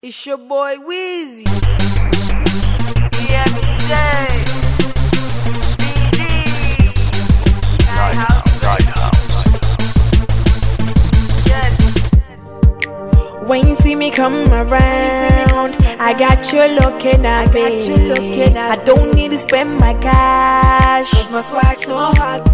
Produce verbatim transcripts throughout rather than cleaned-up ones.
It's your boy Weezy. Yeah, D D. Lighthouse. Lighthouse. Yes. When you see me come around, I got you looking at me. I don't need to spend my cash, cause my swag's not hard to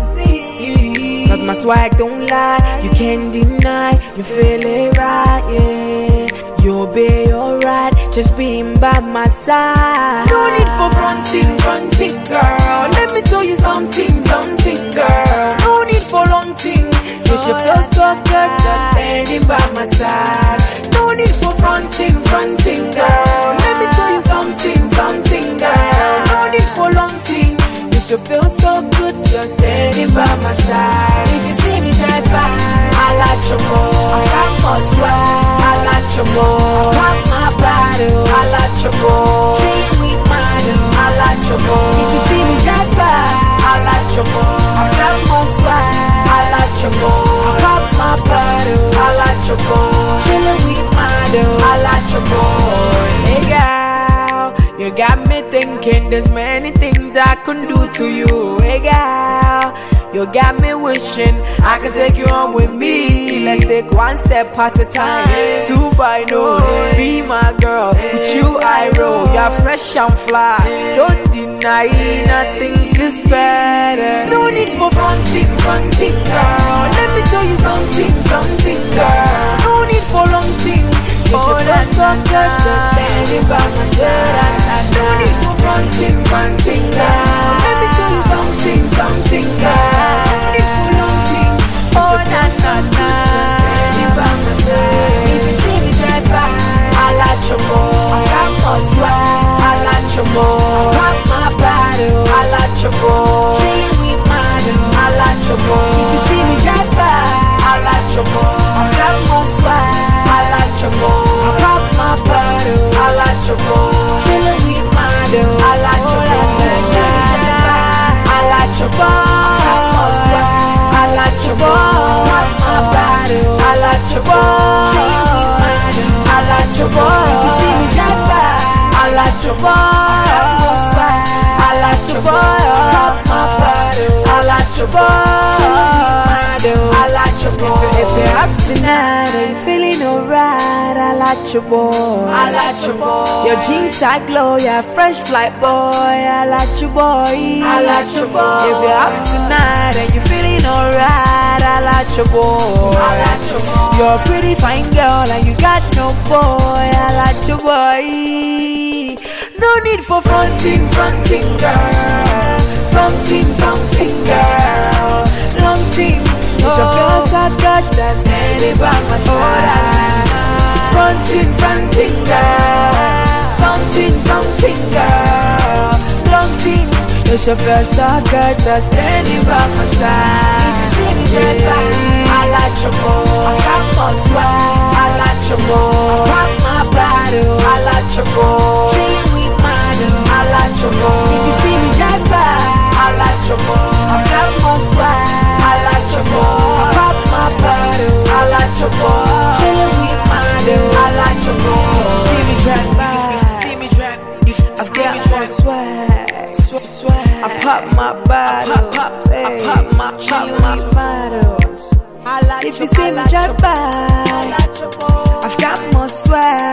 see. Cause my swag don't lie, you can't deny, you feel it right, yeah. You'll be alright, just being by my side. No need for fronting, fronting, girl. Let me tell you something, something, girl. No need for long thing, you should feel so good just standing by my side. No need for fronting, fronting, girl. Let me tell you something, something, girl. No need for long thing, you should feel so good just standing by my side. If you see me drive by, I like your more. I got more swag. I like your more. I pop my bottle. I like your more. Chillin' with model. I like your more. If you see me drive by, I like your more. I got more swag. I like your more. I pop my bottle. I like your more. Chillin' with model. I like your more. Hey girl, you got me thinking there's many things I can do to you. Hey girl, you got me wishing I could take you on with me. Let's take one step at a time, two by no. Be my girl, with you I roll. You're fresh and fly, don't deny nothing feels better. No need for fronting, fronting, girl. Let me tell you something, something, girl. No need for long thing. You should just so good, just standing by my side. No need for fronting, fronting, girl. Let me tell you something, something, girl. No need for long thing. Oh, na na na. Standing by my side. If you see me drive by, I like your more. I got more swag. I like your more. I pop my bottle. I like your more. Chillin' with model. I like your more. If you see me drive by, I like your more. I got more swag. I like your more. I pop my bottle. I like your more. Chillin' with model. I like your more. I like your more. I got more swag. I like your more. Pop my bottle. I like your more. Chillin' with model. I like your more. If you see me drive by, I like your more. I got more swag. I like your more. Pop my bottle. I like your more. Chillin' with model. I like your more. If you're up tonight and you're feeling alright, I like your boy. I like your boy. Your jeans are glow, you're a fresh flight boy. I like your boy. I like your boy. If you're up tonight and you're feeling alright, I like your boy. I like your boy. You're a pretty fine girl and you got no boy. I like your boy. No need for fronting, fronting, girl. Something, something, girl. Long thing. You should feel so good just standing by my side. Fronting, fronting, girl. Something, something, girl. Long thing. You should feel so good just standing by my side. If you see me drive by, I like your more. I got more swag. I like your more. I pop my bottle. I like your more. Chillin' with model. I like your more. If you see me drive by, I like your more. I got more swag. I like your more. I pop my bottle. I like your more. Chillin' with model. I like your more. If you see me drive by, if you see me drive, I got more swag. Swag. I pop my bottle. I pop, pop, hey. I pop my chillin' with models. I like if you see me drive by, I like your more. I've got more swag.